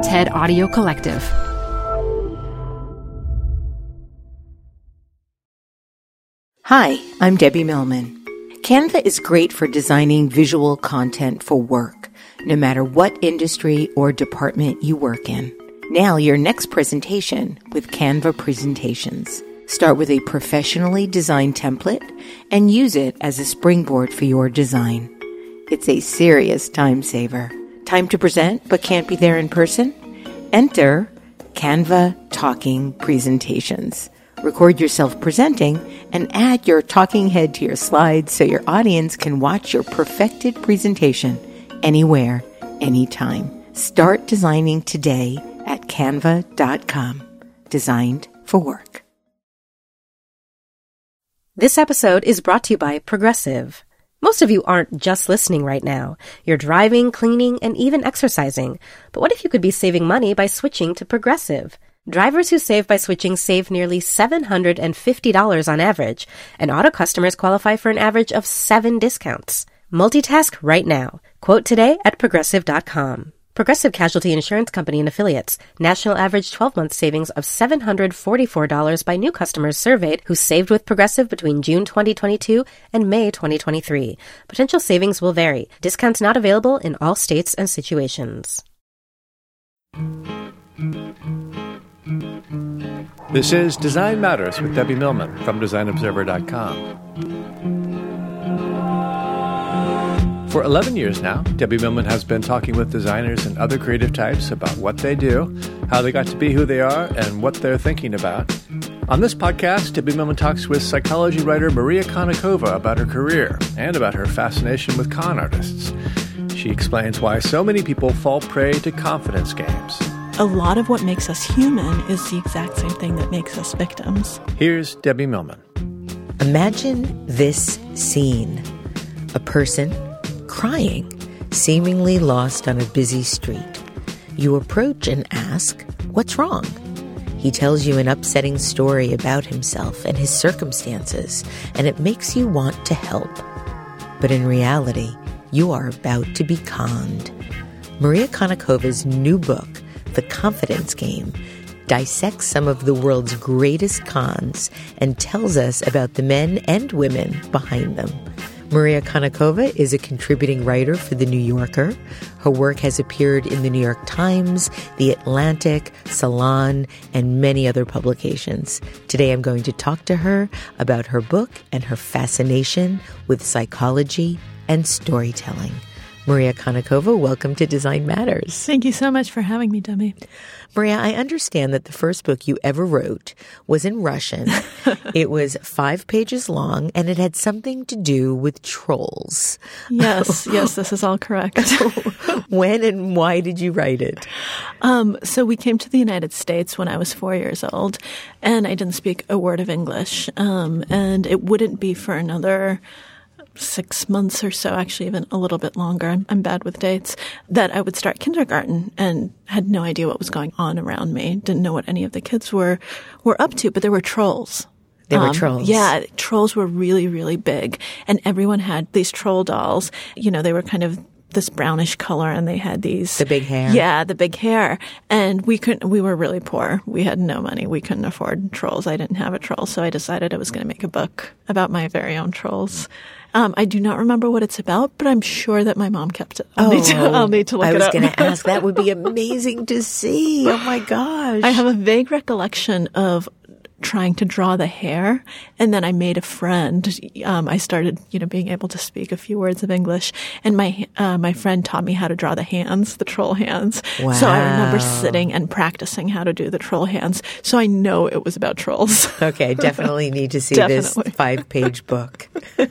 TED Audio Collective. Hi, I'm Debbie Millman. Canva is great for designing visual content for work, no matter what industry or department you work in. Now, your next presentation with Canva Presentations. Start with a professionally designed template and use it as a springboard for your design. It's a serious time saver. Time to present but can't be there in person? Enter Canva Talking Presentations. Record yourself presenting and add your talking head to your slides so your audience can watch your perfected presentation anywhere, anytime. Start designing today at canva.com. Designed for work. This episode is brought to you by Progressive. Most of you aren't just listening right now. You're driving, cleaning, and even exercising. But what if you could be saving money by switching to Progressive? Drivers who save by switching save nearly $750 on average, and auto customers qualify for an average of 7 discounts. Multitask right now. Quote today at Progressive.com. Progressive Casualty Insurance Company and Affiliates. National average 12-month savings of $744 by new customers surveyed who saved with Progressive between June 2022 and May 2023. Potential savings will vary. Discounts not available in all states and situations. This is Design Matters with Debbie Millman from DesignObserver.com. For 11 years now, Debbie Millman has been talking with designers and other creative types about what they do, how they got to be who they are, and what they're thinking about. On this podcast, Debbie Millman talks with psychology writer Maria Konnikova about her career and about her fascination with con artists. She explains why so many people fall prey to confidence games. A lot of what makes us human is the exact same thing that makes us victims. Here's Debbie Millman. Imagine this scene. A person crying, seemingly lost on a busy street. You approach and ask, "What's wrong?" He tells you an upsetting story about himself and his circumstances, and it makes you want to help. But in reality, you are about to be conned. Maria Konnikova's new book, The Confidence Game, dissects some of the world's greatest cons and tells us about the men and women behind them. Maria Konnikova is a contributing writer for The New Yorker. Her work has appeared in The New York Times, The Atlantic, Salon, and many other publications. Today I'm going to talk to her about her book and her fascination with psychology and storytelling. Maria Konnikova, welcome to Design Matters. Thank you so much for having me, Debbie. Maria, I understand that the first book you ever wrote was in Russian. It was 5 pages long, and it had something to do with trolls. Yes, this is all correct. When and why did you write it? So we came to the United States when I was 4 years old, and I didn't speak a word of English. And it wouldn't be for another 6 months or so, actually even a little bit longer, I'm bad with dates, that I would start kindergarten and had no idea what was going on around me. Didn't know what any of the kids were up to, but there were trolls. There were trolls. Yeah, trolls were really, really big. And everyone had these troll dolls. You know, they were kind of this brownish color and they had these. The big hair. Yeah, the big hair. And we were really poor. We had no money. We couldn't afford trolls. I didn't have a troll. So I decided I was going to make a book about my very own trolls. I do not remember what it's about, but I'm sure that my mom kept it. I'll need to look it up. I was going to ask. That would be amazing to see. Oh, my gosh. I have a vague recollection of trying to draw the hair, and then I made a friend. I started, being able to speak a few words of English, and my friend taught me how to draw the hands, the troll hands. Wow. So I remember sitting and practicing how to do the troll hands. So I know it was about trolls. Okay, definitely need to see this 5-page book.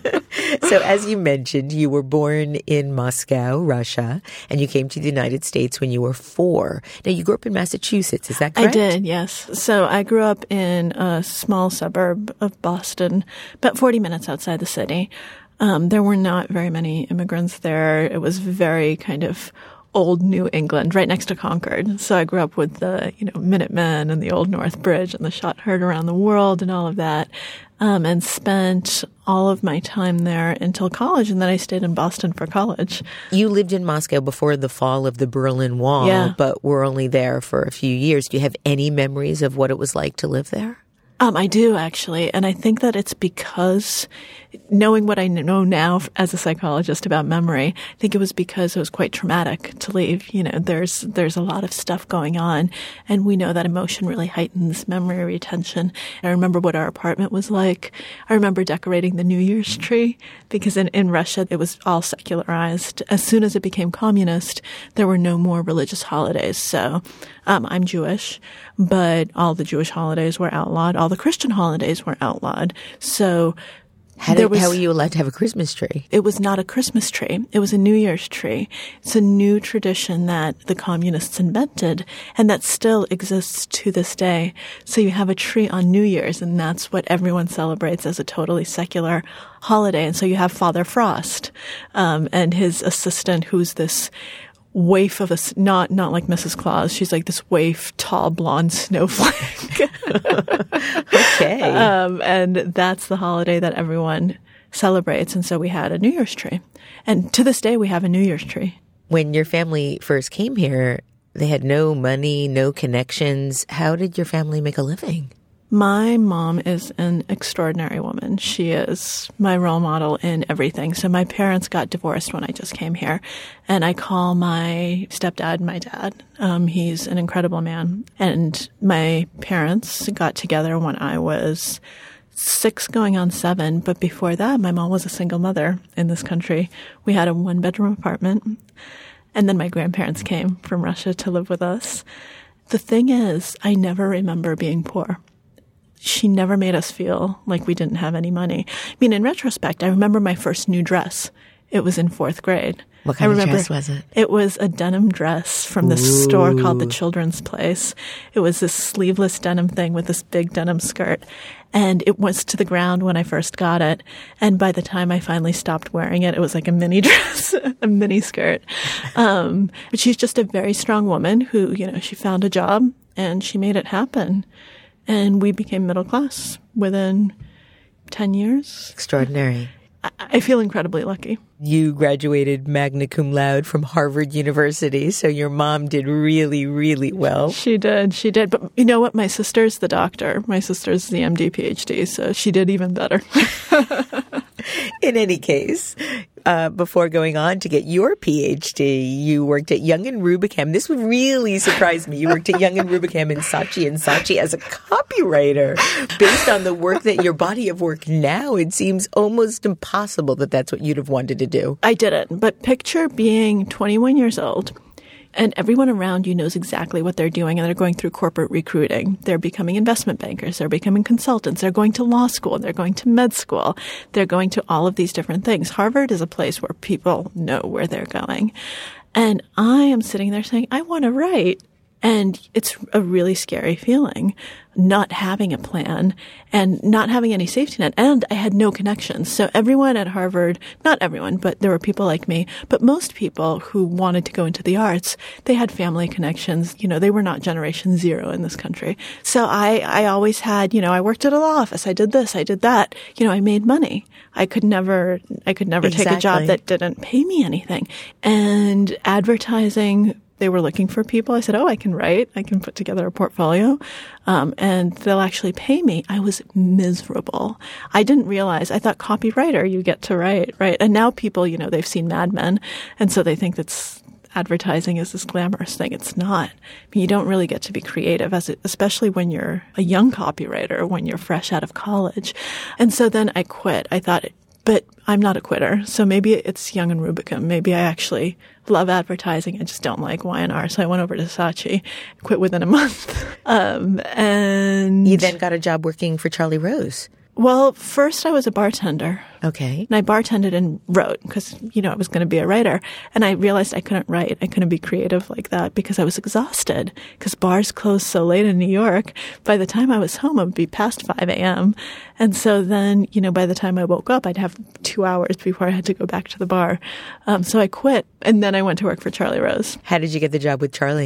So as you mentioned, you were born in Moscow, Russia, and you came to the United States when you were 4. Now, you grew up in Massachusetts, is that correct? I did, yes. So I grew up in a small suburb of Boston, about 40 minutes outside the city. There were not very many immigrants there. It was very kind of old New England, right next to Concord. So I grew up with the, Minutemen and the Old North Bridge and the shot heard around the world and all of that. and spent all of my time there until college. And then I stayed in Boston for college. You lived in Moscow before the fall of the Berlin Wall, but were only there for a few years. Do you have any memories of what it was like to live there? I do, actually. And I think that it's because, knowing what I know now as a psychologist about memory, I think it was because it was quite traumatic to leave. You know, there's a lot of stuff going on, and we know that emotion really heightens memory retention. I remember what our apartment was like. I remember decorating the New Year's tree, because in Russia, it was all secularized. As soon as it became communist, there were no more religious holidays. So I'm Jewish, but all the Jewish holidays were outlawed. All the Christian holidays were outlawed. So how were you allowed to have a Christmas tree? It was not a Christmas tree. It was a New Year's tree. It's a new tradition that the communists invented, and that still exists to this day. So you have a tree on New Year's, and that's what everyone celebrates as a totally secular holiday. And so you have Father Frost and his assistant, who's this waif of not like Mrs. Claus. She's like this waif, tall, blonde snowflake. Okay. And that's the holiday that everyone celebrates. And so we had a New Year's tree. And to this day, we have a New Year's tree. When your family first came here, they had no money, no connections. How did your family make a living? My mom is an extraordinary woman. She is my role model in everything. So my parents got divorced when I just came here, and I call my stepdad my dad. He's an incredible man. And my parents got together when I was 6 going on 7. But before that, my mom was a single mother in this country. We had a 1-bedroom apartment. And then my grandparents came from Russia to live with us. The thing is, I never remember being poor. She never made us feel like we didn't have any money. I mean, in retrospect, I remember my first new dress. It was in 4th grade. What kind of dress was it? It was a denim dress from this store called The Children's Place. It was this sleeveless denim thing with this big denim skirt. And it was to the ground when I first got it. And by the time I finally stopped wearing it, it was like a mini dress, a mini skirt. But she's just a very strong woman who, you know, she found a job and she made it happen. And we became middle class within 10 years. Extraordinary. I feel incredibly lucky. You graduated magna cum laude from Harvard University, so your mom did really, really well. She did. But you know what? My sister's the doctor. My sister's the MD, PhD, so she did even better. In any case, before going on to get your PhD, you worked at Young and Rubicam. This would really surprise me. You worked at Young and Rubicam in Saatchi & Saatchi as a copywriter. Based on the work that your body of work now, it seems almost impossible that that's what you'd have wanted to do. I didn't. But picture being 21 years old, and everyone around you knows exactly what they're doing, and they're going through corporate recruiting. They're becoming investment bankers. They're becoming consultants. They're going to law school. They're going to med school. They're going to all of these different things. Harvard is a place where people know where they're going. And I am sitting there saying, I want to write. And it's a really scary feeling, not having a plan and not having any safety net. And I had no connections. So everyone at Harvard, not everyone, but there were people like me, but most people who wanted to go into the arts, they had family connections. You know, they were not Generation Zero in this country. So I always had, you know, I worked at a law office. I did this. I did that. You know, I made money. I could never take a job that didn't pay me anything. And advertising, they were looking for people. I said, I can write. I can put together a portfolio, and they'll actually pay me. I was miserable. I didn't realize. I thought copywriter, you get to write, right? And now people, you know, they've seen Mad Men, and so they think that's advertising is this glamorous thing. It's not. I mean, you don't really get to be creative, especially when you're a young copywriter, when you're fresh out of college. And so then I quit. I thought, but I'm not a quitter. So maybe it's Young and Rubicam. Maybe I actually love advertising. I just don't like Y&R. So I went over to Saatchi, quit within a month. And you then got a job working for Charlie Rose. Well, first I was a bartender. Okay. And I bartended and wrote because, you know, I was going to be a writer. And I realized I couldn't write. I couldn't be creative like that because I was exhausted because bars closed so late in New York. By the time I was home, it would be past 5 a.m. And so then, you know, by the time I woke up, I'd have 2 hours before I had to go back to the bar. So I quit. And then I went to work for Charlie Rose. How did you get the job with Charlie?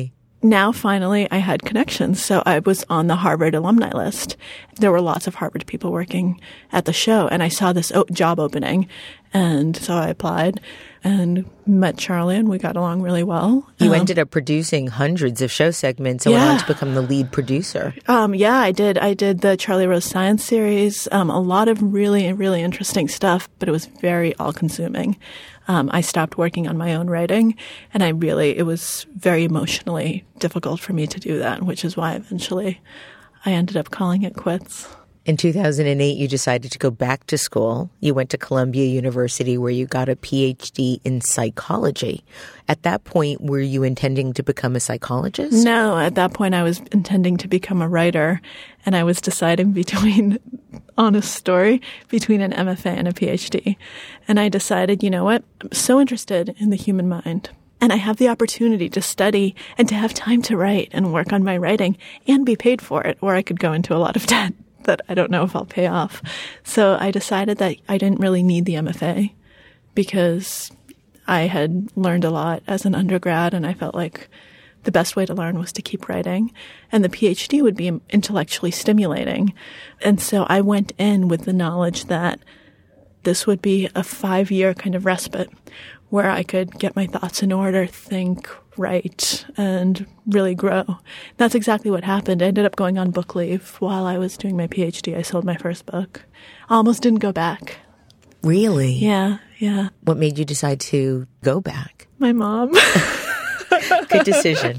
now finally I had connections. So I was on the Harvard alumni list. There were lots of Harvard people working at the show, and I saw this job opening. And so I applied and met Charlie, and we got along really well. You ended up producing hundreds of show segments and went on to become the lead producer. I did. I did the Charlie Rose Science series, a lot of really, really interesting stuff, but it was very all-consuming. I stopped working on my own writing, and it was very emotionally difficult for me to do that, which is why eventually I ended up calling it quits. In 2008, you decided to go back to school. You went to Columbia University where you got a PhD in psychology. At that point, were you intending to become a psychologist? No, at that point I was intending to become a writer, and I was deciding between, honest story, between an MFA and a PhD. And I decided, you know what, I'm so interested in the human mind. And I have the opportunity to study and to have time to write and work on my writing and be paid for it, or I could go into a lot of debt that I don't know if I'll pay off. So I decided that I didn't really need the MFA because I had learned a lot as an undergrad, and I felt like the best way to learn was to keep writing. And the PhD would be intellectually stimulating. And so I went in with the knowledge that this would be a 5-year kind of respite where I could get my thoughts in order, think, write, and really grow. That's exactly what happened. I ended up going on book leave while I was doing my PhD. I sold my first book. I almost didn't go back. Really? Yeah. What made you decide to go back? My mom. Good decision.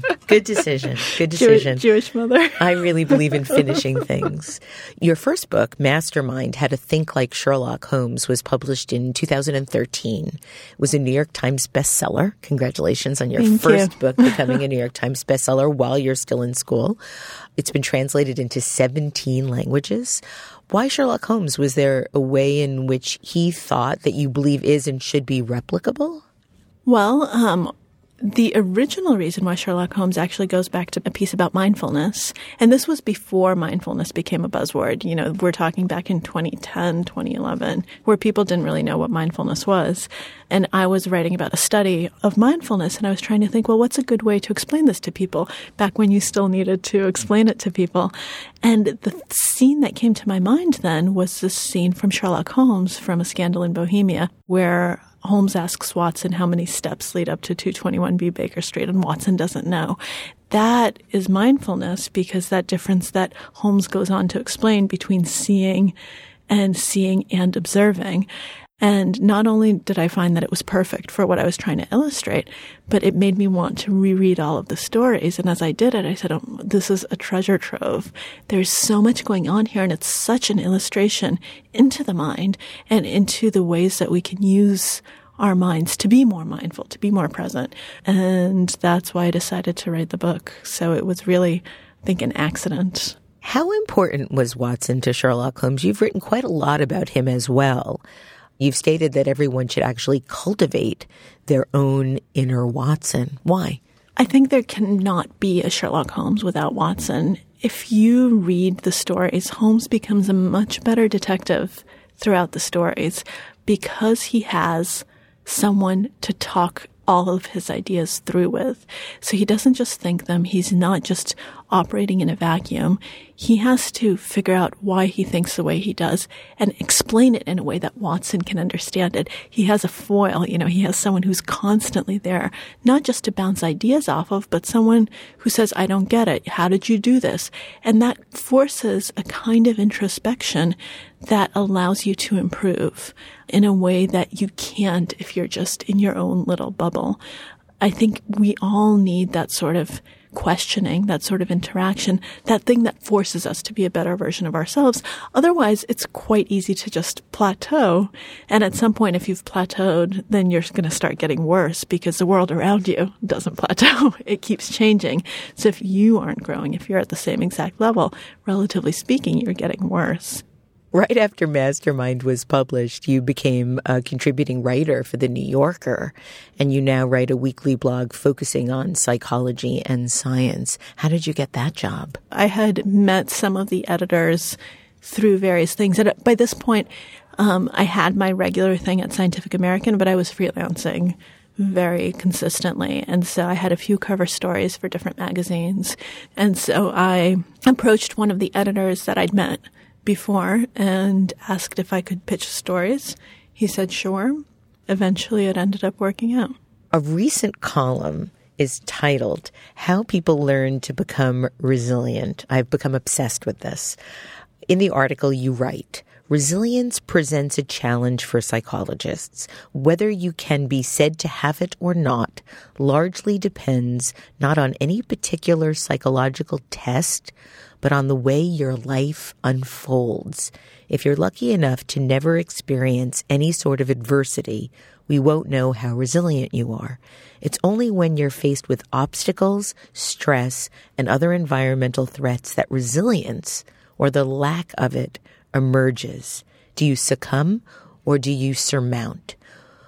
Jewish mother. I really believe in finishing things. Your first book, Mastermind, How to Think Like Sherlock Holmes, was published in 2013. It was a New York Times bestseller. Congratulations on your first book becoming a New York Times bestseller while you're still in school. It's been translated into 17 languages. Why Sherlock Holmes? Was there a way in which he thought that you believe is and should be replicable? Well, the original reason why Sherlock Holmes actually goes back to a piece about mindfulness, and this was before mindfulness became a buzzword. You know, we're talking back in 2010, 2011, where people didn't really know what mindfulness was. And I was writing about a study of mindfulness, and I was trying to think, well, what's a good way to explain this to people back when you still needed to explain it to people? And the scene that came to my mind then was this scene from Sherlock Holmes from A Scandal in Bohemia, where Holmes asks Watson how many steps lead up to 221B Baker Street, and Watson doesn't know. That is mindfulness, because that difference that Holmes goes on to explain between seeing and observing. And not only did I find that it was perfect for what I was trying to illustrate, but it made me want to reread all of the stories. And as I did it, I said, oh, this is a treasure trove. There's so much going on here, and it's such an illustration into the mind and into the ways that we can use our minds to be more mindful, to be more present. And that's why I decided to write the book. So it was really, I think, an accident. How important was Watson to Sherlock Holmes? You've written quite a lot about him as well. You've stated that everyone should actually cultivate their own inner Watson. Why? I think there cannot be a Sherlock Holmes without Watson. If you read the stories, Holmes becomes a much better detective throughout the stories because he has someone to talk all of his ideas through with. So he doesn't just think them. He's not just operating in a vacuum. He has to figure out why he thinks the way he does and explain it in a way that Watson can understand it. He has a foil, he has someone who's constantly there, not just to bounce ideas off of, but someone who says, I don't get it. How did you do this? And that forces a kind of introspection that allows you to improve in a way that you can't if you're just in your own little bubble. I think we all need that sort of questioning, that sort of interaction, that thing that forces us to be a better version of ourselves. Otherwise, it's quite easy to just plateau. And at some point, if you've plateaued, then you're going to start getting worse because the world around you doesn't plateau. It keeps changing. So if you aren't growing, if you're at the same exact level, relatively speaking, you're getting worse. Right after Mastermind was published, you became a contributing writer for The New Yorker, and you now write a weekly blog focusing on psychology and science. How did you get that job? I had met some of the editors through various things. And by this point, I had my regular thing at Scientific American, but I was freelancing very consistently. And so I had a few cover stories for different magazines. And so I approached one of the editors that I'd met before and asked if I could pitch stories. He said, sure. Eventually, it ended up working out. A recent column is titled, How People Learn to Become Resilient. I've become obsessed with this. In the article, you write, resilience presents a challenge for psychologists. Whether you can be said to have it or not largely depends not on any particular psychological test, but on the way your life unfolds. If you're lucky enough to never experience any sort of adversity, we won't know how resilient you are. It's only when you're faced with obstacles, stress, and other environmental threats that resilience, or the lack of it, emerges. Do you succumb or do you surmount?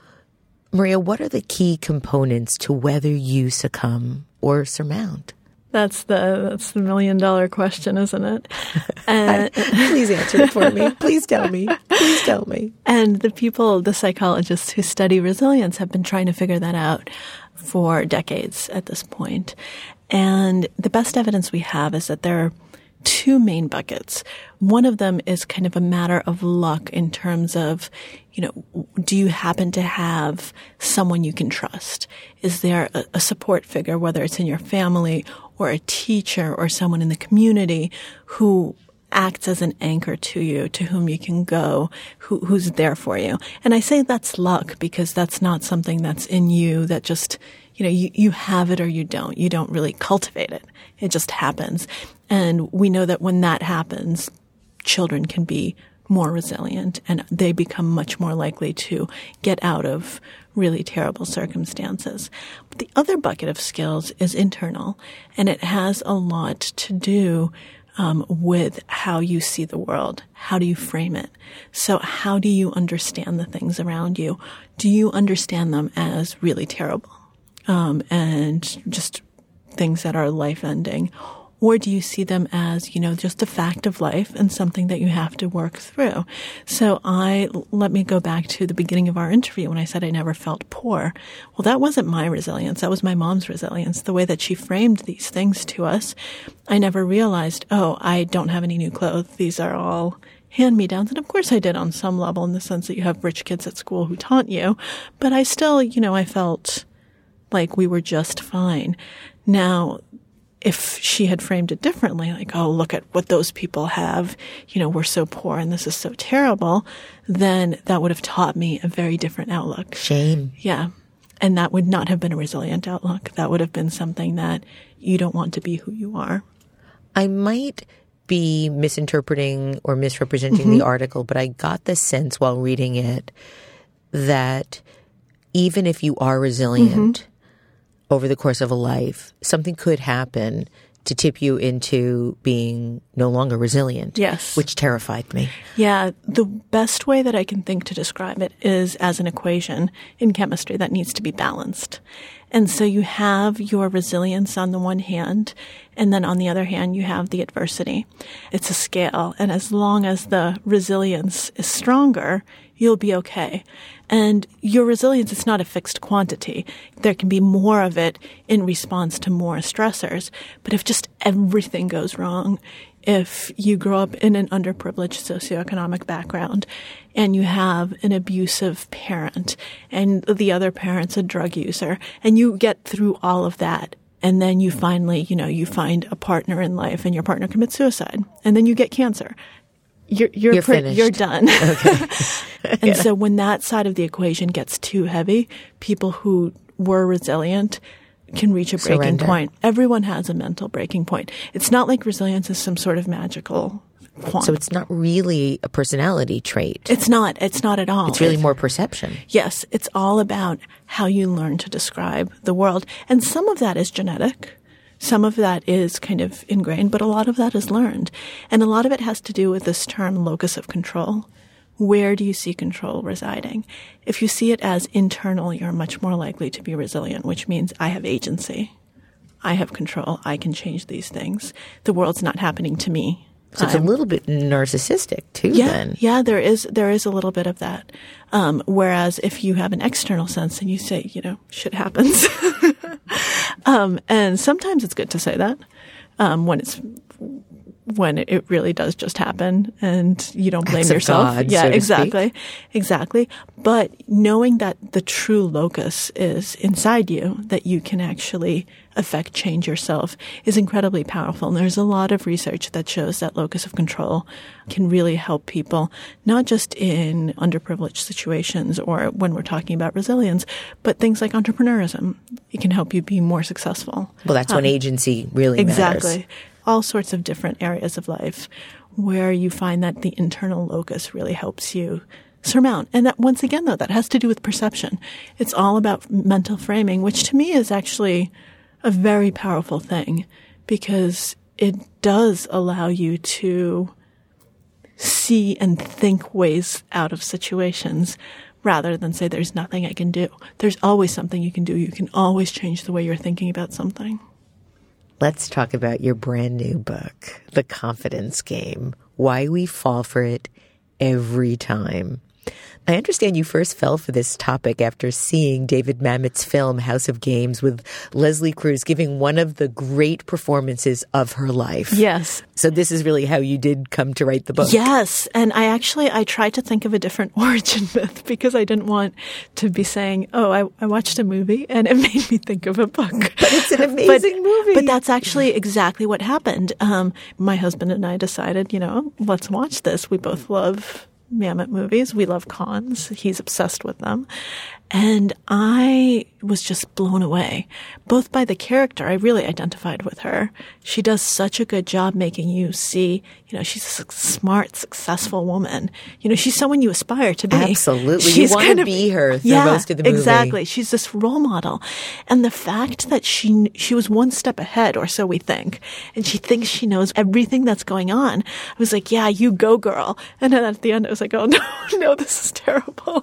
Maria, what are the key components to whether you succumb or surmount? That's the $1 million question, isn't it? Please answer it for me. Please tell me. Please tell me. And the psychologists who study resilience have been trying to figure that out for decades at this point. And the best evidence we have is that there are two main buckets. One of them is kind of a matter of luck in terms of, do you happen to have someone you can trust? Is there a support figure, whether it's in your family or a teacher or someone in the community who acts as an anchor to you, to whom you can go, who's there for you? And I say that's luck because that's not something that's in you that just, you have it or you don't. You don't really cultivate it. It just happens. And we know that when that happens, children can be more resilient and they become much more likely to get out of really terrible circumstances. But the other bucket of skills is internal, and it has a lot to do with how you see the world. How do you frame it? So how do you understand the things around you? Do you understand them as really terrible and just things that are life-ending? Or do you see them as, just a fact of life and something that you have to work through? So let me go back to the beginning of our interview when I said I never felt poor. Well, that wasn't my resilience. That was my mom's resilience. The way that she framed these things to us, I never realized, I don't have any new clothes. These are all hand-me-downs. And of course I did on some level in the sense that you have rich kids at school who taunt you. But I still, I felt like we were just fine. Now, if she had framed it differently, like, look at what those people have, we're so poor and this is so terrible, then that would have taught me a very different outlook. Shame. Yeah. And that would not have been a resilient outlook. That would have been something that you don't want to be who you are. I might be misinterpreting or misrepresenting the article, but I got the sense while reading it that even if you are resilient over the course of a life, something could happen to tip you into being no longer resilient. Yes. Which terrified me. Yeah. The best way that I can think to describe it is as an equation in chemistry that needs to be balanced. And so you have your resilience on the one hand, and then on the other hand, you have the adversity. It's a scale. And as long as the resilience is stronger, you'll be okay. And your resilience is not a fixed quantity. There can be more of it in response to more stressors. But if just everything goes wrong, if you grow up in an underprivileged socioeconomic background and you have an abusive parent and the other parent's a drug user and you get through all of that, and then you finally, you find a partner in life and your partner commits suicide, and then you get cancer. You're finished. You're done. Okay. And so when that side of the equation gets too heavy, people who were resilient can reach a breaking point. Everyone has a mental breaking point. It's not like resilience is some sort of magical quant. So it's not really a personality trait. It's not. It's not at all. It's really more perception. Yes. It's all about how you learn to describe the world. And some of that is genetic. Some of that is kind of ingrained, but a lot of that is learned. And a lot of it has to do with this term locus of control. Where do you see control residing? If you see it as internal, you're much more likely to be resilient, which means I have agency. I have control. I can change these things. The world's not happening to me. So it's a little bit narcissistic too, then. Yeah, there is a little bit of that. Whereas if you have an external sense and you say, shit happens. And sometimes it's good to say that, when it really does just happen and you don't blame yourself. God, yeah, so to exactly. speak. Exactly. But knowing that the true locus is inside you, that you can actually affect change yourself, is incredibly powerful. And there's a lot of research that shows that locus of control can really help people, not just in underprivileged situations or when we're talking about resilience, but things like entrepreneurism. It can help you be more successful. Well, that's when agency really matters. Exactly. All sorts of different areas of life where you find that the internal locus really helps you surmount. And that, once again, though, that has to do with perception. It's all about mental framing, which to me is actually a very powerful thing because it does allow you to see and think ways out of situations rather than say there's nothing I can do. There's always something you can do. You can always change the way you're thinking about something. Let's talk about your brand new book, The Confidence Game, Why We Fall for It Every Time. I understand you first fell for this topic after seeing David Mamet's film House of Games with Leslie Cruz giving one of the great performances of her life. Yes. So this is really how you did come to write the book. Yes. And I tried to think of a different origin myth because I didn't want to be saying, oh, I watched a movie and it made me think of a book. But it's an amazing movie. But that's actually exactly what happened. My husband and I decided, let's watch this. We both love Mamet movies. We love cons. He's obsessed with them. And I was just blown away, both by the character. I really identified with her. She does such a good job making you see, she's a smart, successful woman. She's someone you aspire to be. Absolutely. You want to be her through most of the movie. Exactly. She's this role model. And the fact that she was one step ahead, or so we think, and she thinks she knows everything that's going on. I was like, yeah, you go, girl. And then at the end, I was like, oh, no, this is terrible.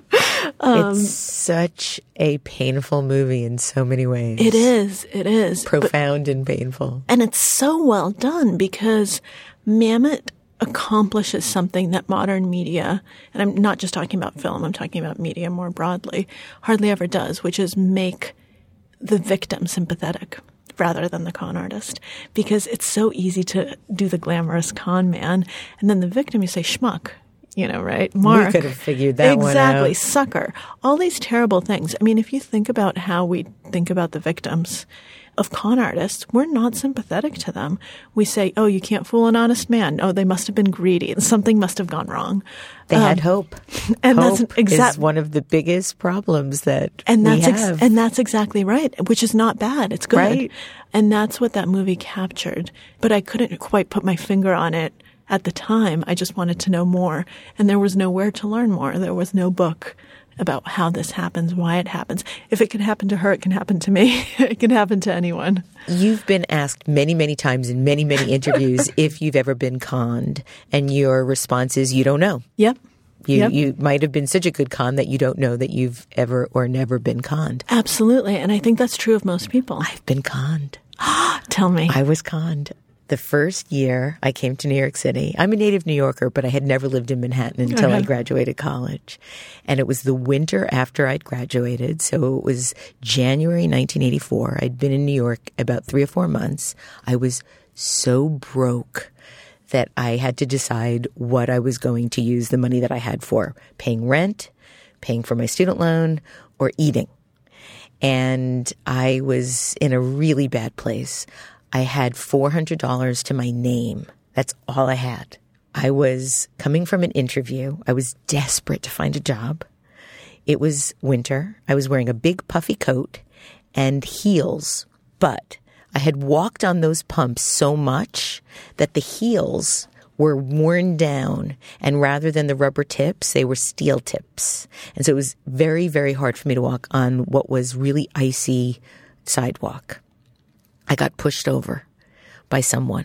It's such a painful movie in so many ways. It is. Profound and painful. And it's so well done because Mamet accomplishes something that modern media, and I'm not just talking about film, I'm talking about media more broadly, hardly ever does, which is make the victim sympathetic rather than the con artist. Because it's so easy to do the glamorous con man, and then the victim you say, schmuck. Right? Mark. We could have figured that one out. Exactly. Sucker. All these terrible things. I mean, if you think about how we think about the victims of con artists, we're not sympathetic to them. We say, oh, you can't fool an honest man. Oh, they must have been greedy. Something must have gone wrong. They had hope. And hope is one of the biggest problems that we have. And that's exactly right, which is not bad. It's good. Right. And that's what that movie captured. But I couldn't quite put my finger on it at the time. I just wanted to know more. And there was nowhere to learn more. There was no book about how this happens, why it happens. If it can happen to her, it can happen to me. It can happen to anyone. You've been asked many, many times in many, many interviews if you've ever been conned. And your response is you don't know. Yep. You might have been such a good con that you don't know that you've ever or never been conned. Absolutely. And I think that's true of most people. I've been conned. Tell me. I was conned. The first year I came to New York City, I'm a native New Yorker, but I had never lived in Manhattan until I graduated college. And it was the winter after I'd graduated. So it was January 1984. I'd been in New York about 3 or 4 months. I was so broke that I had to decide what I was going to use the money that I had for: paying rent, paying for my student loan, or eating. And I was in a really bad place. I had $400 to my name. That's all I had. I was coming from an interview. I was desperate to find a job. It was winter. I was wearing a big puffy coat and heels, but I had walked on those pumps so much that the heels were worn down, and rather than the rubber tips, they were steel tips. And so it was very, very hard for me to walk on what was really icy sidewalk. I got pushed over by someone.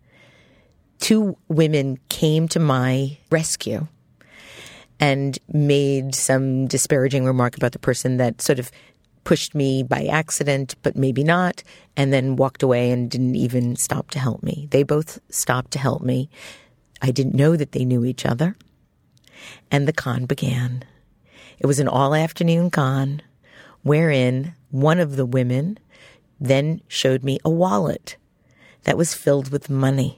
2 women came to my rescue and made some disparaging remark about the person that sort of pushed me by accident, but maybe not, and then walked away and didn't even stop to help me. They both stopped to help me. I didn't know that they knew each other. And the con began. It was an all-afternoon con wherein one of the women then showed me a wallet that was filled with money.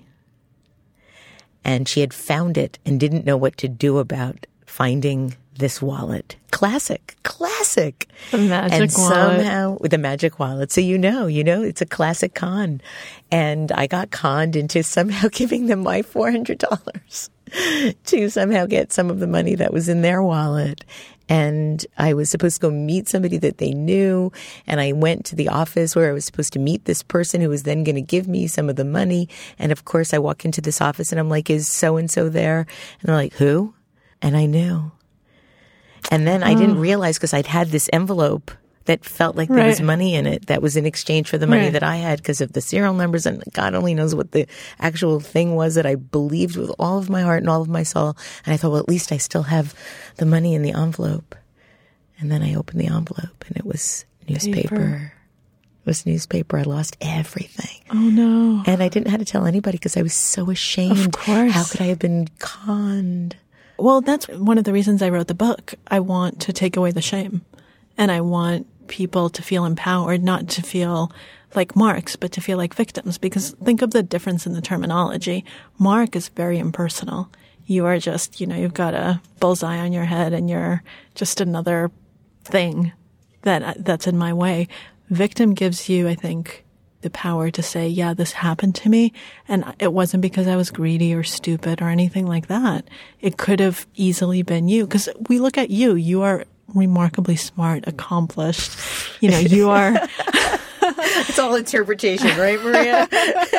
And she had found it and didn't know what to do about finding this wallet. Classic. The magic and wallet. Somehow, with the magic wallet. So you know, it's a classic con. And I got conned into somehow giving them my $400 to somehow get some of the money that was in their wallet. And I was supposed to go meet somebody that they knew. And I went to the office where I was supposed to meet this person who was then going to give me some of the money. And of course, I walk into this office and I'm like, is so-and-so there? And they're like, who? And I knew. And then I didn't realize because I'd had this envelope that felt like there was money in it that was in exchange for the money that I had because of the serial numbers. And God only knows what the actual thing was that I believed with all of my heart and all of my soul. And I thought, well, at least I still have the money in the envelope. And then I opened the envelope and it was newspaper. It was newspaper. I lost everything. Oh, no. And I didn't have to tell anybody because I was so ashamed. Of course. How could I have been conned? Well, that's one of the reasons I wrote the book. I want to take away the shame. And I want people to feel empowered, not to feel like marks, but to feel like victims. Because think of the difference in the terminology. Mark is very impersonal. You are just, you've got a bullseye on your head and you're just another thing that's in my way. Victim gives you, I think, the power to say, yeah, this happened to me. And it wasn't because I was greedy or stupid or anything like that. It could have easily been you. Because we look at you. You are remarkably smart, accomplished. You are. It's all interpretation, right, Maria?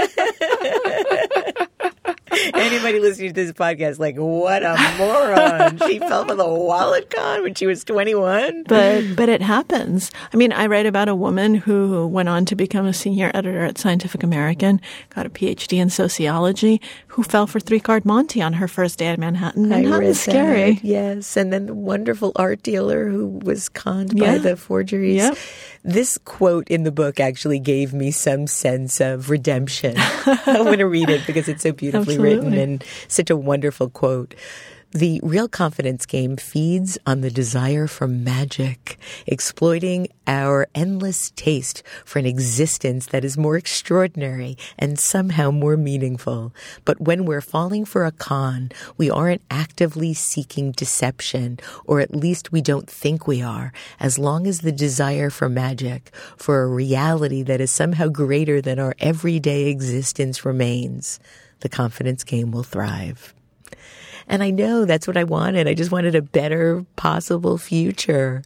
Anybody listening to this podcast, like, what a moron. She fell for the wallet con when she was 21. But it happens. I mean, I write about a woman who went on to become a senior editor at Scientific American, got a PhD in sociology, who fell for three-card Monte on her first day at Manhattan. Manhattan's scary. That, yes. And then the wonderful art dealer who was conned by the forgeries. Yep. This quote in the book actually gave me some sense of redemption. I want to read it because it's so beautifully written and such a wonderful quote. The real confidence game feeds on the desire for magic, exploiting our endless taste for an existence that is more extraordinary and somehow more meaningful. But when we're falling for a con, we aren't actively seeking deception, or at least we don't think we are, as long as the desire for magic, for a reality that is somehow greater than our everyday existence remains. The confidence game will thrive. And I know that's what I wanted. I just wanted a better possible future.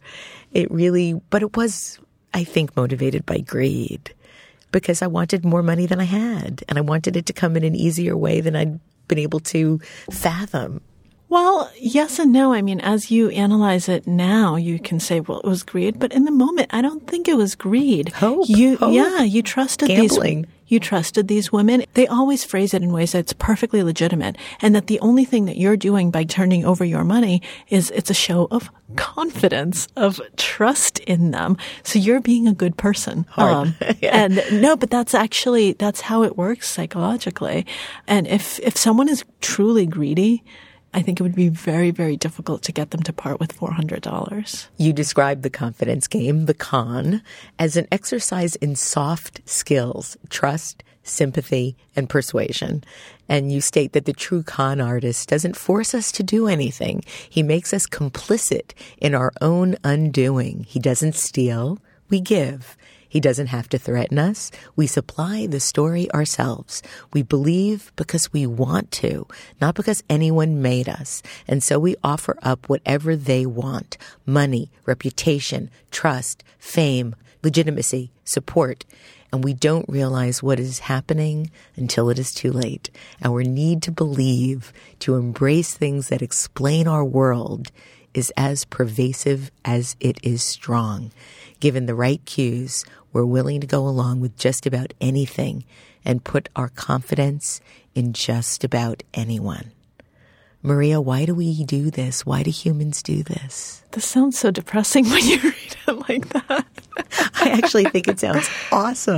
But it was, I think, motivated by greed because I wanted more money than I had. And I wanted it to come in an easier way than I'd been able to fathom. Well, yes and no. I mean, as you analyze it now, you can say, well, it was greed. But in the moment, I don't think it was greed. Hope. You trusted Gambling. You trusted these women. They always phrase it in ways that's perfectly legitimate. And that the only thing that you're doing by turning over your money is it's a show of confidence, of trust in them. So you're being a good person. Hard. And no, but that's how it works psychologically. And if someone is truly greedy, I think it would be very, very difficult to get them to part with $400. You described the confidence game, the con, as an exercise in soft skills, trust, sympathy, and persuasion. And you state that the true con artist doesn't force us to do anything. He makes us complicit in our own undoing. He doesn't steal. We give. He doesn't have to threaten us. We supply the story ourselves. We believe because we want to, not because anyone made us. And so we offer up whatever they want: money, reputation, trust, fame, legitimacy, support. And we don't realize what is happening until it is too late. Our need to believe, to embrace things that explain our world, is as pervasive as it is strong. Given the right cues, we're willing to go along with just about anything and put our confidence in just about anyone. Maria, why do we do this? Why do humans do this? This sounds so depressing when you read it like that. I actually think it sounds awesome.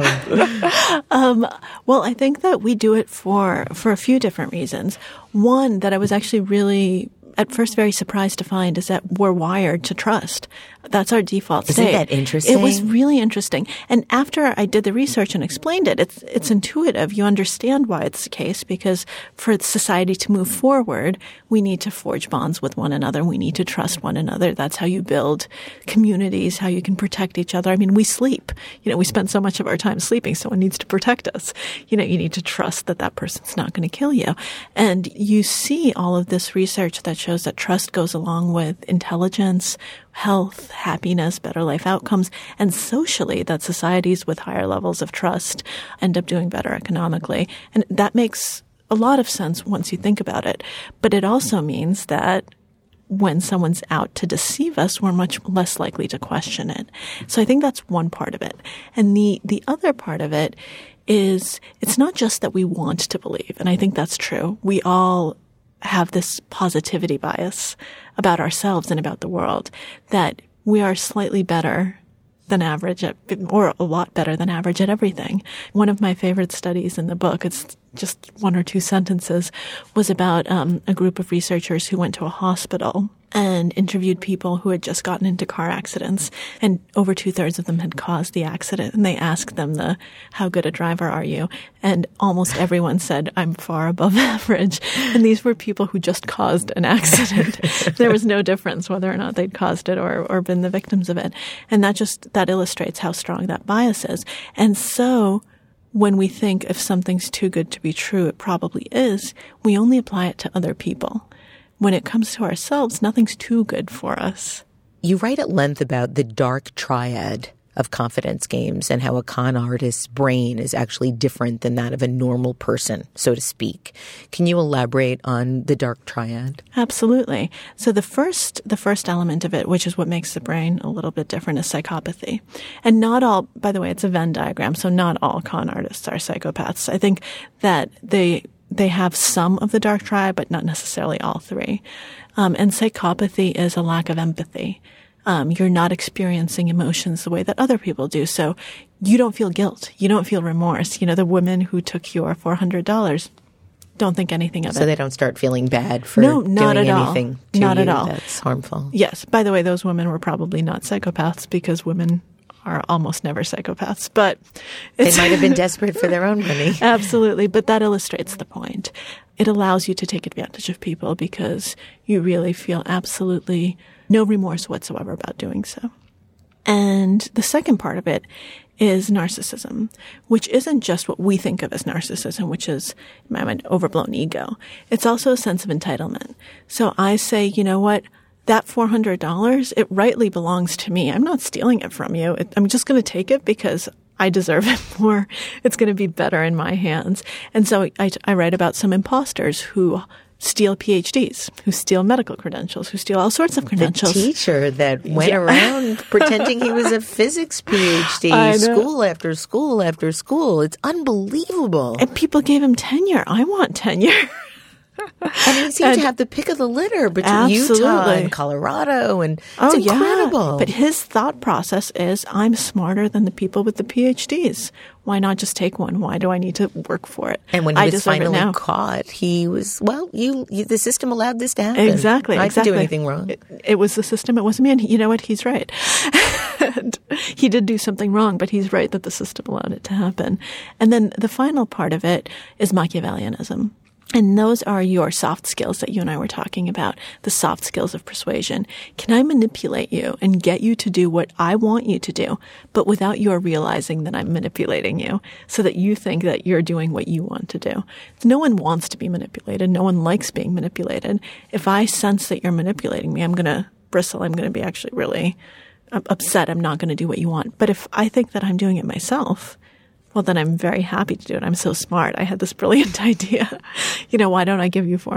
Well, I think that we do it for a few different reasons. One that I was actually really at first very surprised to find is that we're wired to trust. That's our default state. Isn't that interesting? It was really interesting. And after I did the research and explained it, it's intuitive. You understand why it's the case, because for society to move forward, we need to forge bonds with one another. We need to trust one another. That's how you build communities, how you can protect each other. I mean, we sleep. We spend so much of our time sleeping. Someone needs to protect us. You need to trust that that person's not going to kill you. And you see all of this research that shows that trust goes along with intelligence, health, happiness, better life outcomes, and socially that societies with higher levels of trust end up doing better economically. And that makes a lot of sense once you think about it. But it also means that when someone's out to deceive us, we're much less likely to question it. So I think that's one part of it. And the other part of it is it's not just that we want to believe, and I think that's true. We all have this positivity bias about ourselves and about the world, that we are slightly better than average or a lot better than average at everything. One of my favorite studies in the book, it's just 1 or 2 sentences, was about a group of researchers who went to a hospital and interviewed people who had just gotten into car accidents, and over 2/3 of them had caused the accident. And they asked them how good a driver are you? And almost everyone said, I'm far above average. And these were people who just caused an accident. There was no difference whether or not they'd caused it or been the victims of it. And that illustrates how strong that bias is. And so when we think if something's too good to be true, it probably is, we only apply it to other people. When it comes to ourselves, nothing's too good for us. You write at length about the dark triad of confidence games and how a con artist's brain is actually different than that of a normal person, so to speak. Can you elaborate on the dark triad? Absolutely. So the first element of it, which is what makes the brain a little bit different, is psychopathy. And not all, by the way, it's a Venn diagram, so not all con artists are psychopaths. I think that they have some of the dark triad, but not necessarily all 3. And psychopathy is a lack of empathy. You're not experiencing emotions the way that other people do. So you don't feel guilt. You don't feel remorse. The women who took your $400 don't think anything of it. So they don't start feeling bad for doing anything to you that's harmful. Yes. By the way, those women were probably not psychopaths, because women are almost never psychopaths, but they might have been desperate for their own money. Absolutely. But that illustrates the point. It allows you to take advantage of people because you really feel absolutely no remorse whatsoever about doing so. And the second part of it is narcissism, which isn't just what we think of as narcissism, which is, in my mind, overblown ego. It's also a sense of entitlement. So I say, you know what? That $400, it rightly belongs to me. I'm not stealing it from you. I'm just going to take it because I deserve it more. It's going to be better in my hands. And so I write about some imposters who steal PhDs, who steal medical credentials, who steal all sorts of credentials. The teacher that went around pretending he was a physics PhD, school after school after school. It's unbelievable. And people gave him tenure. I want tenure. And he seemed to have the pick of the litter between Utah and Colorado, and it's incredible. Yeah. But his thought process is, I'm smarter than the people with the PhDs. Why not just take one? Why do I need to work for it? And when he was finally caught, he was, the system allowed this to happen. Exactly. I didn't do anything wrong. It was the system. It wasn't me. And you know what? He's right. And he did do something wrong, but he's right that the system allowed it to happen. And then the final part of it is Machiavellianism. And those are your soft skills that you and I were talking about, the soft skills of persuasion. Can I manipulate you and get you to do what I want you to do, but without your realizing that I'm manipulating you so that you think that you're doing what you want to do? No one wants to be manipulated. No one likes being manipulated. If I sense that you're manipulating me, I'm going to bristle. I'm going to be actually really upset. I'm not going to do what you want. But if I think that I'm doing it myself, well, then I'm very happy to do it. I'm so smart. I had this brilliant idea. Why don't I give you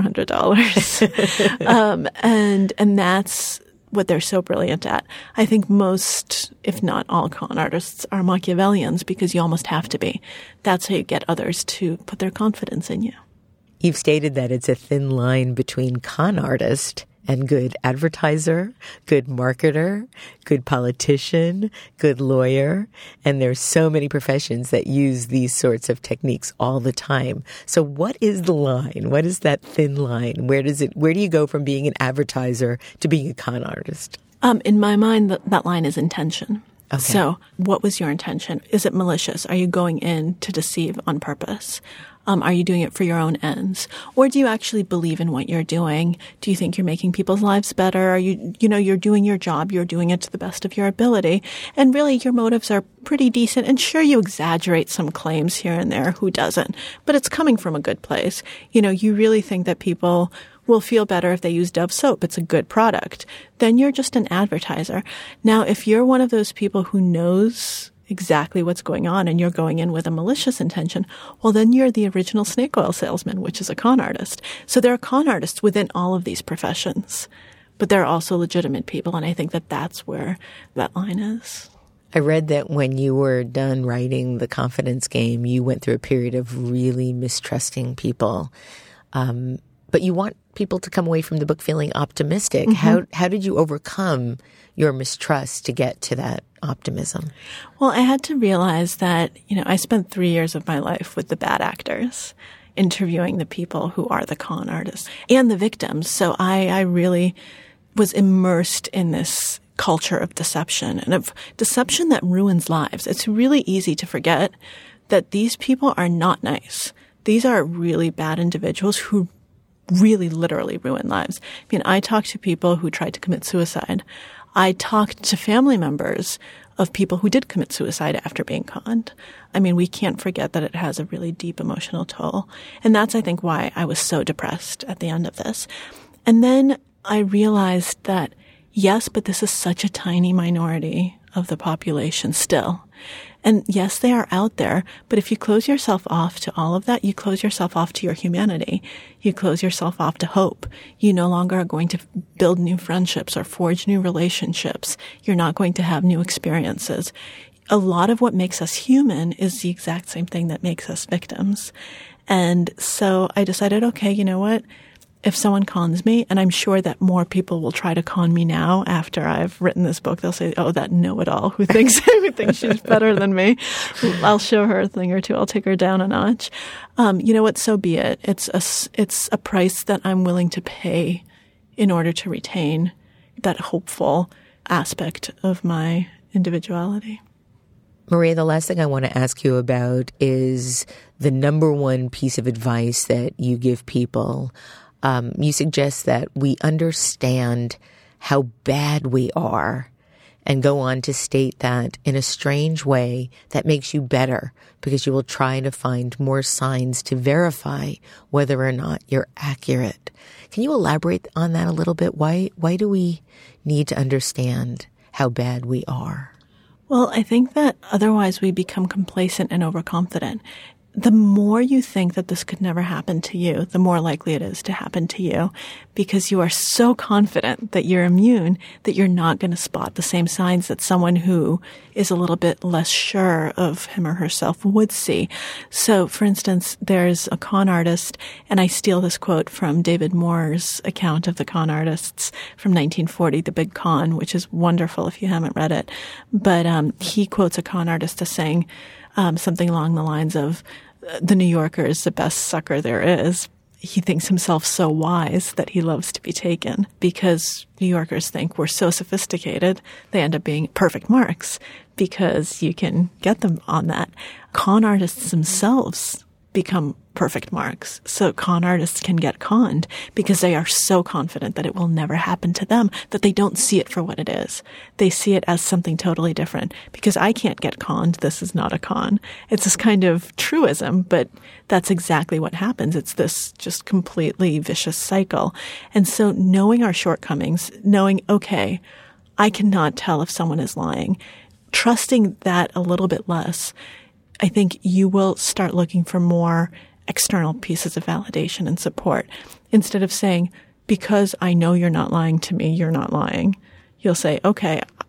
$400? And that's what they're so brilliant at. I think most, if not all, con artists are Machiavellians because you almost have to be. That's how you get others to put their confidence in you. You've stated that it's a thin line between con artist and good advertiser, good marketer, good politician, good lawyer. And there's so many professions that use these sorts of techniques all the time. So what is the line? What is that thin line? Where do you go from being an advertiser to being a con artist? In my mind, that line is intention. Okay. So what was your intention? Is it malicious? Are you going in to deceive on purpose? Are you doing it for your own ends? Or do you actually believe in what you're doing? Do you think you're making people's lives better? Are you're doing your job. You're doing it to the best of your ability. And really your motives are pretty decent. And sure, you exaggerate some claims here and there. Who doesn't? But it's coming from a good place. You really think that people will feel better if they use Dove soap. It's a good product. Then you're just an advertiser. Now, if you're one of those people who knows exactly what's going on and you're going in with a malicious intention, well, then you're the original snake oil salesman, which is a con artist. So there are con artists within all of these professions, but there are also legitimate people. And I think that that's where that line is. I read that when you were done writing The Confidence Game, you went through a period of really mistrusting people. But you want people to come away from the book feeling optimistic. Mm-hmm. How did you overcome your mistrust to get to that optimism? Well, I had to realize that, I spent 3 years of my life with the bad actors, interviewing the people who are the con artists and the victims. So I really was immersed in this culture of deception and of deception that ruins lives. It's really easy to forget that these people are not nice. These are really bad individuals who really literally ruin lives. I talked to people who tried to commit suicide. I talked to family members of people who did commit suicide after being conned. We can't forget that it has a really deep emotional toll. And that's, I think, why I was so depressed at the end of this. And then I realized that, yes, but this is such a tiny minority of the population still. And yes, they are out there, but if you close yourself off to all of that, you close yourself off to your humanity. You close yourself off to hope. You no longer are going to build new friendships or forge new relationships. You're not going to have new experiences. A lot of what makes us human is the exact same thing that makes us victims. And so I decided, okay, you know what? If someone cons me, and I'm sure that more people will try to con me now after I've written this book, they'll say, oh, that know-it-all who thinks she's better than me. I'll show her a thing or two. I'll take her down a notch. You know what? So be it. It's a price that I'm willing to pay in order to retain that hopeful aspect of my individuality. Maria, the last thing I want to ask you about is the number one piece of advice that you give people. You suggest that we understand how bad we are and go on to state that in a strange way that makes you better because you will try to find more signs to verify whether or not you're accurate. Can you elaborate on that a little bit? Why do we need to understand how bad we are? Well, I think that otherwise we become complacent and overconfident. The more you think that this could never happen to you, the more likely it is to happen to you because you are so confident that you're immune that you're not going to spot the same signs that someone who is a little bit less sure of him or herself would see. So, for instance, there's a con artist, and I steal this quote from David Moore's account of the con artists from 1940, The Big Con, which is wonderful if you haven't read it. But he quotes a con artist as saying something along the lines of, the New Yorker is the best sucker there is. He thinks himself so wise that he loves to be taken because New Yorkers think we're so sophisticated, they end up being perfect marks because you can get them on that. Con artists themselves become perfect marks. So con artists can get conned because they are so confident that it will never happen to them that they don't see it for what it is. They see it as something totally different. Because I can't get conned, this is not a con. It's this kind of truism, but that's exactly what happens. It's this just completely vicious cycle. And so knowing our shortcomings, knowing, okay, I cannot tell if someone is lying, trusting that a little bit less, I think you will start looking for more external pieces of validation and support. Instead of saying, because I know you're not lying to me, you're not lying. You'll say, okay,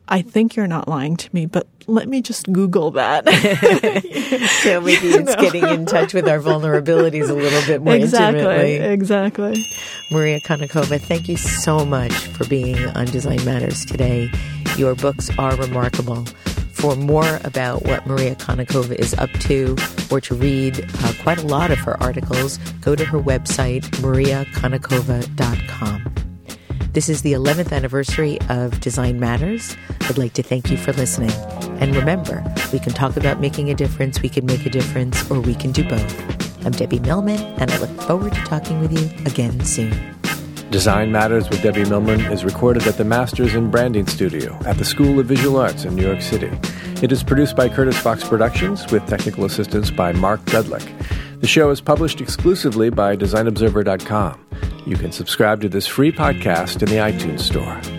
I think you're not lying to me, but let me just Google that. So maybe it's getting in touch with our vulnerabilities a little bit more intimately. Exactly. Maria Konnikova, thank you so much for being on Design Matters today. Your books are remarkable. For more about what Maria Konnikova is up to, or to read quite a lot of her articles, go to her website, mariakonnikova.com. This is the 11th anniversary of Design Matters. I'd like to thank you for listening. And remember, we can talk about making a difference, we can make a difference, or we can do both. I'm Debbie Millman, and I look forward to talking with you again soon. Design Matters with Debbie Millman is recorded at the Masters in Branding Studio at the School of Visual Arts in New York City. It is produced by Curtis Fox Productions with technical assistance by Mark Dudlick. The show is published exclusively by DesignObserver.com. You can subscribe to this free podcast in the iTunes Store.